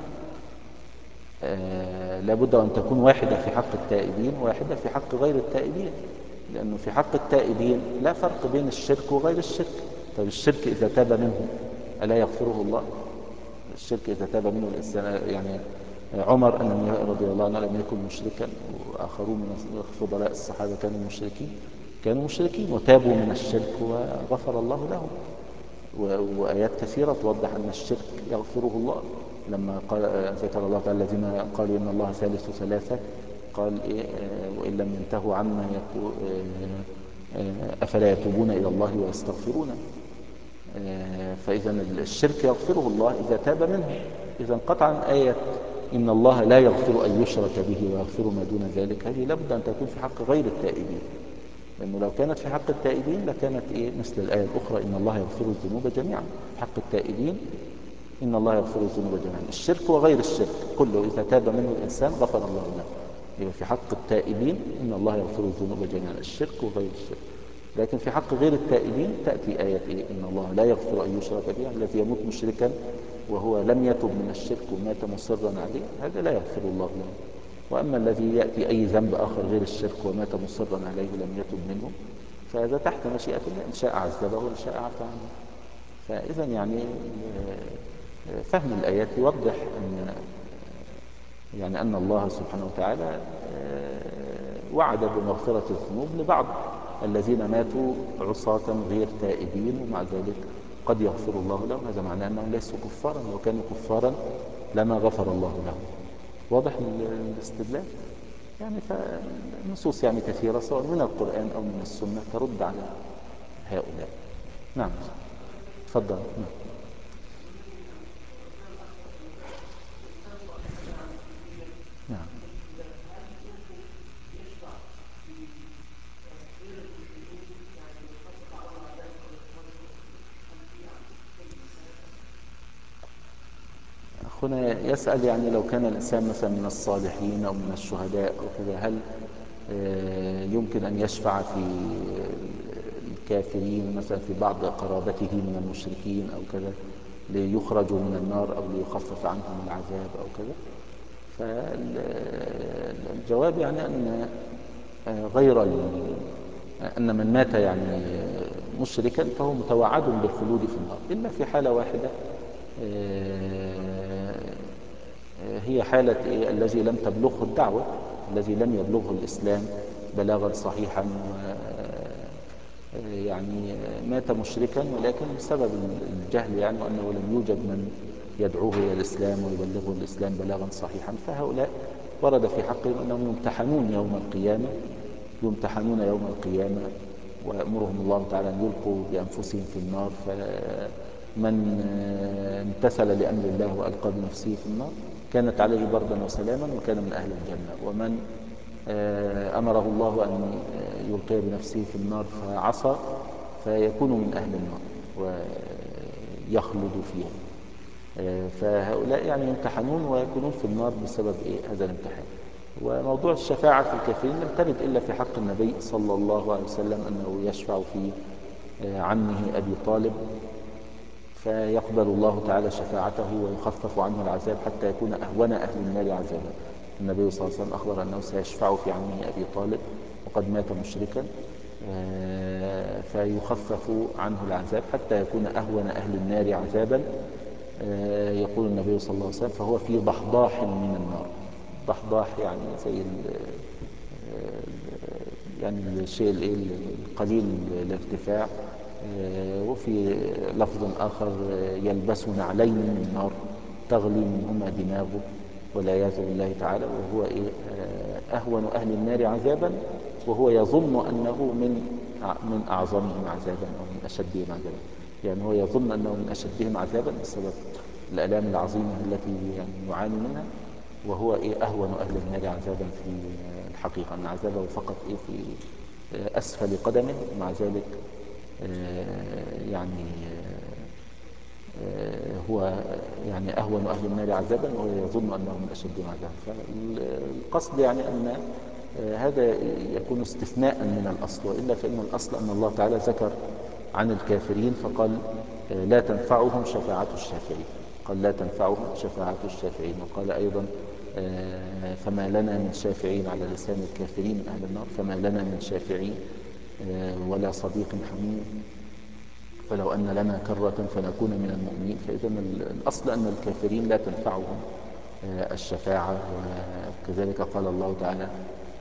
آه لابد أن تكون واحدة في حق التائبين وواحدة في حق غير التائبين، لأنه في حق التائبين لا فرق بين الشرك وغير الشرك. طيب الشرك إذا تاب منه ألا يغفره الله؟ الشرك إذا تاب منه الإنسان، يعني عمر رضي الله عنه لم يكن مشركا، وآخرون من فضلاء الصحابة كانوا مشركين كانوا مشركين وتابوا من الشرك وغفر الله لهم. وآيات كثيرة توضح أن الشرك يغفره الله. لما قال ذكر الله تعالى الذين قالوا إن الله ثالث ثلاثة، قال إيه؟ وإن لم ينتهوا عما يقول أفلا يتوبون إلى الله ويستغفرون. فإذا الشرك يغفره الله إذا تاب منه. إذا قطعا آية إن الله لا يغفر أن يشرك به ويغفر ما دون ذلك هذه لابد أن تكون في حق غير التائبين، لأنه لو كانت في حق التائبين لكانت إيه؟ مثل الآية الأخرى إن الله يغفر الذنوب جميعا. في حق التائبين إن الله يغفر الذنوب جميعا. الشرك وغير الشرك كله إذا تاب منه الإنسان غفر الله له. يبقى في حق التائبين إن الله يغفر الذنوب جميعا، الشرك وغير الشرك. لكن في حق غير التائبين تأتي آية إيه؟ إن الله لا يغفر أن يشرك به، الذي يموت مشركا وهو لم يتب من الشرك ومات مصرا عليه هذا لا يغفر الله له. وأما الذي يأتي أي ذنب آخر غير الشرك ومات مصرا عليه لم يتب منه فهذا تحت مشيئة الله، إن شاء عذبه وإن شاء عفى عنه. فإذا يعني فهم الآيات يوضح أن يعني أن الله سبحانه وتعالى وعد بمغفرة الذنوب لبعض الذين ماتوا عصاة غير تائبين، ومع ذلك قد يغفر الله لهم. هذا معناه أنهم ليسوا كفارا، لو كانوا كفارا لما غفر الله لهم. واضح الاستدلال؟ يعني فالنصوص يعني كثيرة سواء من القرآن أو من السنة ترد على هؤلاء. نعم تفضل. نعم. نعم. أخونا يسأل يعني لو كان الإنسان مثلا من الصالحين أو من الشهداء أو كذا، هل يمكن أن يشفع في الكافرين مثلا في بعض قرابته من المشركين أو كذا ليخرجوا من النار أو ليخفف عنهم العذاب أو كذا؟ فالجواب يعني أن غير أن من مات يعني مشركا فهو متوعد بالخلود في النار، إلا في حالة واحدة هي حالة إيه؟ الذي لم تبلغه الدعوة، الذي لم يبلغه الإسلام بلاغا صحيحا يعني مات مشركا ولكن بسبب الجهل يعني وأنه لم يوجد من يدعوه إلى الإسلام ويبلغه الإسلام بلاغا صحيحا، فهؤلاء ورد في حقهم أنهم يمتحنون يوم القيامة يمتحنون يوم القيامة ويأمرهم الله تعالى أن يلقوا بأنفسهم في النار، فمن امتثل لأمر الله وألقى بنفسه في النار كانت عليه بردا وسلاما وكان من أهل الجنة، ومن أمره الله أن يلقي بنفسه في النار فعصى فيكون من أهل النار ويخلد فيها. فهؤلاء يعني يمتحنون ويكونون في النار بسبب إيه؟ هذا الامتحان. وموضوع الشفاعة في الكافرين لم ترد إلا في حق النبي صلى الله عليه وسلم أنه يشفع في عمه أبي طالب فيقبل الله تعالى شفاعته ويخفف عنه العذاب حتى يكون أهون أهل النار عذابا. النبي صلى الله عليه وسلم أخبر أنه سيشفع في عمه أبي طالب وقد مات مشركا فيخفف عنه العذاب حتى يكون أهون أهل النار عذابا. يقول النبي صلى الله عليه وسلم فهو في ضحضاح من النار. ضحضاح يعني زي يعني الشيء القليل الارتفاع. وفي لفظ آخر يلبس نعلين من نار تغلي منهما دماغه والعياذ بالله تعالى، وهو إيه؟ أهون أهل النار عذابا وهو يظن أنه من من أعظمهم عذابا أو من أشدهم عذابا، يعني هو يظن أنه من أشدهم عذابا بسبب الآلام العظيمة التي يعني يعاني منها، وهو إيه؟ أهون أهل النار عذابا في الحقيقة أن عذابه فقط إيه في أسفل قدمه، ومع ذلك يعني هو يعني أهون أهل النار عذابا ويظن أنهم أشدون عذابا. فالقصد يعني أن هذا يكون استثناء من الأصل، وإلا فإن الأصل أن الله تعالى ذكر عن الكافرين فقال لا تنفعهم شفاعة الشافعين، قال لا تنفعهم شفاعة الشافعين، وقال أيضا فما لنا من شافعين على لسان الكافرين من أهل النار، فما لنا من شافعين ولا صديق حميم فلو أن لنا كرة فنكون من المؤمنين. فإذا الأصل أن الكافرين لا تنفعهم الشفاعة. وكذلك قال الله تعالى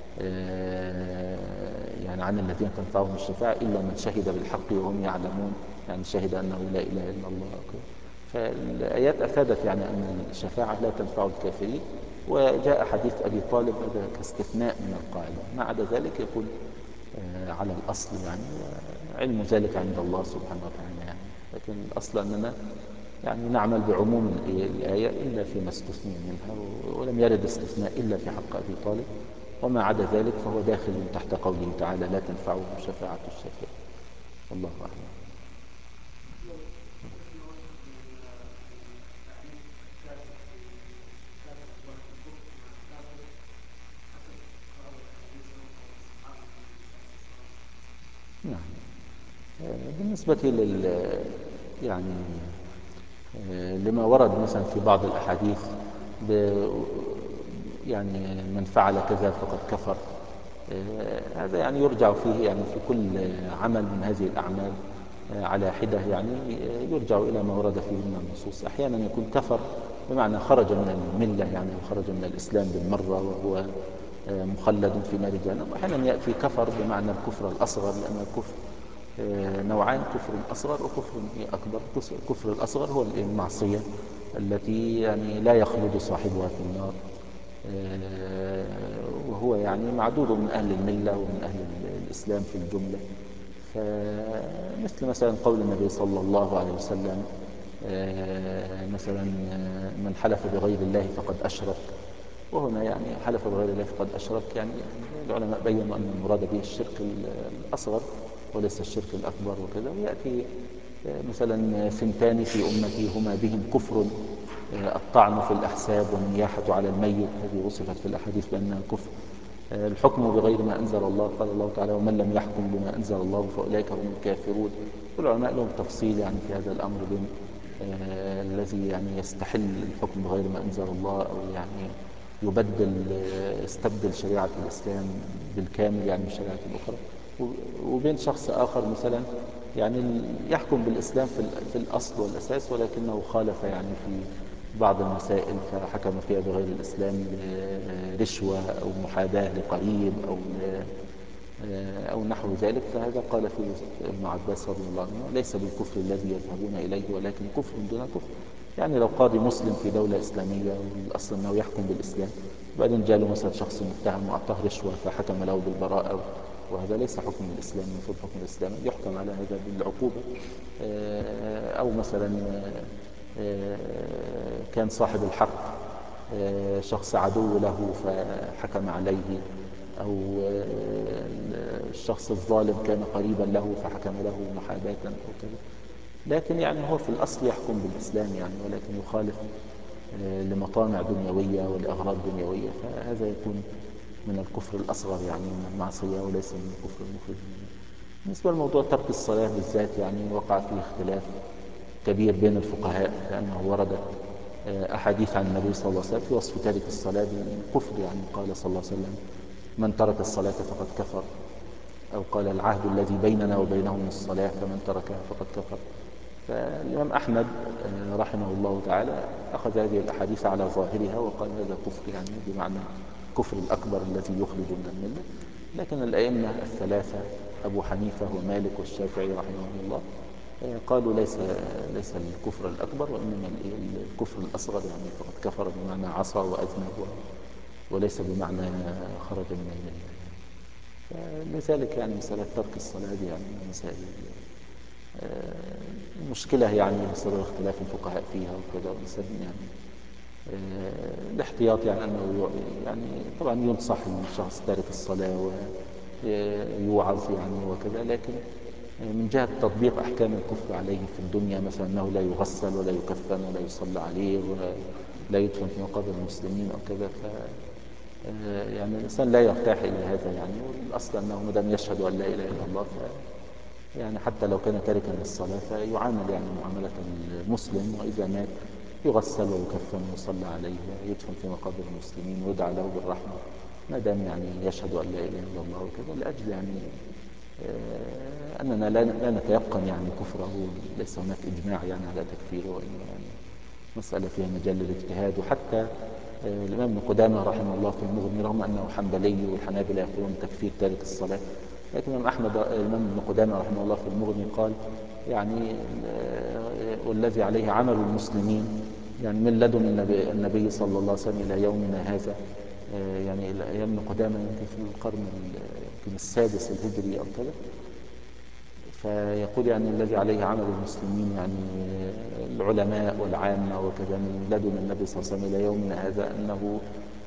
يعني عن الذين تنفعهم الشفاعة إلا من شهد بالحق وهم يعلمون، يعني شهد أنه لا إله إلا الله. فالآيات أفادت يعني أن الشفاعة لا تنفع الكافرين، وجاء حديث أبي طالب هذا كاستثناء من القاعدة. ما عدا ذلك يكون على الأصل، يعني علم ذلك عند الله سبحانه وتعالى يعني. لكن الأصل أننا يعني نعمل بعموم الآية إلا فيما استثني منها، ولم يرد استثناء إلا في حق أبي طالب، وما عدا ذلك فهو داخل تحت قوله تعالى لا تنفعهم شفاعة الشافعين. والله أعلم. نعم. بالنسبة لل يعني لما ورد مثلا في بعض الأحاديث ب يعني من فعل كذا فقد كفر، هذا يعني يرجع فيه يعني في كل عمل من هذه الأعمال على حدة، يعني يرجع إلى ما ورد فيه من النصوص. أحيانا يكون كفر بمعنى خرج من الملة يعني وخرج من الإسلام بالمرة وهو مخلد في نار جهنم، وأحيانا يأتي كفر بمعنى الكفر الأصغر، لأن الكفر نوعان، كفر أصغر وكفر أكبر. الكفر الأصغر هو المعصية التي يعني لا يخلد صاحبها في النار، وهو يعني معدود من أهل الملة ومن أهل الإسلام في الجملة. فمثل مثلا قول النبي صلى الله عليه وسلم مثلا من حلف بغير الله فقد أشرك، وهنا يعني حلف بغير الله فقد أشرك، يعني العلماء بيّنوا أن المراد به الشرك الأصغر وليس الشرك الأكبر وكذا. ويأتي مثلا ثنتان في أمتي هما بهم كفر الطعن في الأحساب والنياحة على الميت، هذه وصفت في الأحاديث بأنها كفر. الحكم بغير ما أنزل الله، قال الله تعالى ومن لم يحكم بما أنزل الله فأولئك هم الكافرون. والعلماء لهم تفصيل يعني في هذا الأمر بين آه الذي يعني يستحل الحكم بغير ما أنزل الله أو يعني يبدل استبدل شريعة الإسلام بالكامل يعني بشريعة أخرى، وبين شخص آخر مثلا يعني يحكم بالإسلام في الأصل والأساس ولكنه خالف يعني في بعض المسائل فحكم فيها بغير الإسلام رشوة أو محاذاة لقريب أو أو نحو ذلك. فهذا قال فيه ابن عباس رضي الله عنه ليس بالكفر الذي يذهبون إليه ولكن كفر دون كفر. يعني لو قاضي مسلم في دولة إسلامية والأصل أنه يحكم بالإسلام، بعدين جاء له مثلا شخص متهم وأعطاه رشوة فحكم له بالبراءة، وهذا ليس حكم الإسلام. المفروض حكم الإسلام يحكم على هذا بالعقوبة. أو مثلا كان صاحب الحق شخص عدو له فحكم عليه، أو الشخص الظالم كان قريبا له فحكم له محاباة أو كذا. لكن يعني هو في الأصل يحكم بالإسلام يعني، ولكن يخالف لمطامع دنيوية ولأغراض دنيوية، فهذا يكون من الكفر الأصغر يعني من المعصية وليس من الكفر المخرج. بالنسبة لموضوع ترك الصلاة بالذات يعني وقع فيه اختلاف كبير بين الفقهاء، لأنه وردت أحاديث عن النبي صلى الله عليه وسلم في وصف تارك الصلاة بالكفر. يعني قال صلى الله عليه وسلم من ترك الصلاة فقد كفر، أو قال العهد الذي بيننا وبينهم الصلاة فمن تركها فقد كفر. فالإمام أحمد رحمه الله تعالى أخذ هذه الأحاديث على ظاهرها وقال هذا كفر يعني بمعنى كفر الأكبر الذي يخرج من الملة. لكن الأئمة الثلاثة أبو حنيفة ومالك والشافعي رحمهم الله قالوا ليس ليس الكفر الأكبر وإنما الكفر الأصغر، يعني فقد كفر بمعنى عصى وأذنب وليس بمعنى خرج من الملة. لذلك يعني مسألة ترك الصلاة دي يعني مسائل مشكلة يعني سبب اختلاف الفقهاء فيها وكذا، وإنسان يعني آه، الاحتياط يعني أنه يعني طبعا ينصح الشخص تارك الصلاة ويوعظ يعني وكذا، لكن من جهة تطبيق أحكام الكفر عليه في الدنيا، مثلا أنه لا يغسل ولا يكفن ولا يصلى عليه ولا يدفن في مقابر المسلمين أو كذا، ف آه، يعني الإنسان لا يرتاح إلى هذا يعني. والأصل أنه ما دام يشهد أن لا إله إلا الله، ف يعني حتى لو كان تاركا للصلاة فيعامل يعني معاملة المسلم، وإذا مات يغسل ويكفن ويصلى عليه ويدفن في مقابر المسلمين ويدعى له بالرحمة، ما دام يعني يشهد أن لا إله إلا الله وكذا، لأجل يعني آه، أننا لا لا نتيقن يعني كفره، ليس هناك إجماع يعني على تكفيره، وإنما يعني مسألة فيها مجال للاجتهاد. وحتى آه، الإمام ابن قدامة رحمه الله في المغني، رغم أنه حنبلي والحنابلة يقولون تكفير تارك الصلاة، لكن الإمام أحمد الإمام ابن قدامة رحمه الله في المغني قال يعني آه، والذي عليه عمل المسلمين يعني من لدن النبي, النبي صلى الله عليه وسلم إلى يومنا هذا، آه، يعني إلى أيام ابن قدامة يمكن في القرن يمكن السادس الهجري أو كذا. فيقول يعني الذي عليه عمل المسلمين يعني العلماء والعامة وكذا من لدن النبي صلى الله عليه وسلم إلى يومنا هذا، أنه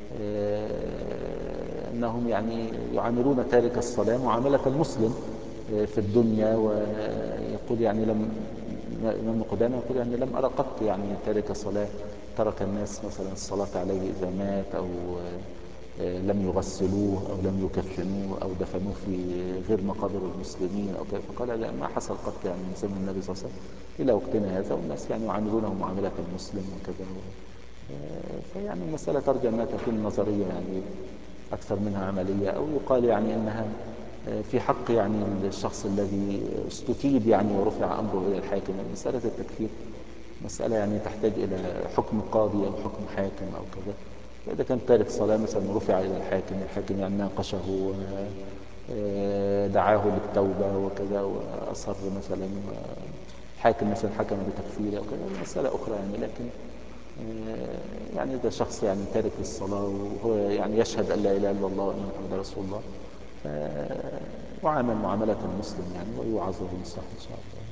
آه، أنهم يعني يعاملون تارك الصلاة معاملة المسلم آه، في الدنيا. ويقول يعني لم الإمام ابن قدامة يقول يعني لم أرى قط يعني تارك الصلاة ترك الناس مثلا الصلاة عليه إذا مات، أو آه، لم يغسلوه أو لم يكفنوه أو دفنوه في غير مقابر المسلمين أو كيف. فقال لا، ما حصل قط يعني من زمن النبي صلى الله عليه وسلم إلى وقتنا هذا، والناس يعني يعاملونه معاملة المسلم وكذا. آه، فيعني المسألة ترجى أنها تكون نظرية يعني أكثر منها عملية، أو يقال يعني أنها آه، في حق يعني الشخص الذي استتيب يعني ورفع أمره إلى الحاكم. مسألة التكفير مسألة يعني تحتاج إلى حكم قاضي أو حكم حاكم أو كذا. فإذا كان تارك صلاة مثلا ورفع إلى الحاكم، الحاكم يعني ناقشه ودعاه للتوبة وكذا وأصر مثلا، الحاكم مثلا حكم بتكفيره أو كذا، مسألة أخرى يعني. لكن آه، يعني إذا شخص يعني تارك للصلاة وهو يعني يشهد أن لا إله إلا الله وأن محمد رسول الله، فيعامل معاملة المسلم يعني، ويوعظ وينصح إن شاء الله.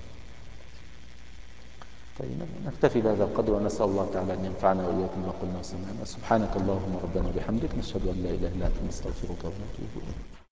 طيب نكتفي بهذا القدر، ونسأل الله تعالى أن ينفعنا وإياكم بما قلنا وسمعنا. سبحانك اللهم ربنا وبحمدك، نشهد أن لا إله إلا أنت، نستغفرك ونتوب إليك.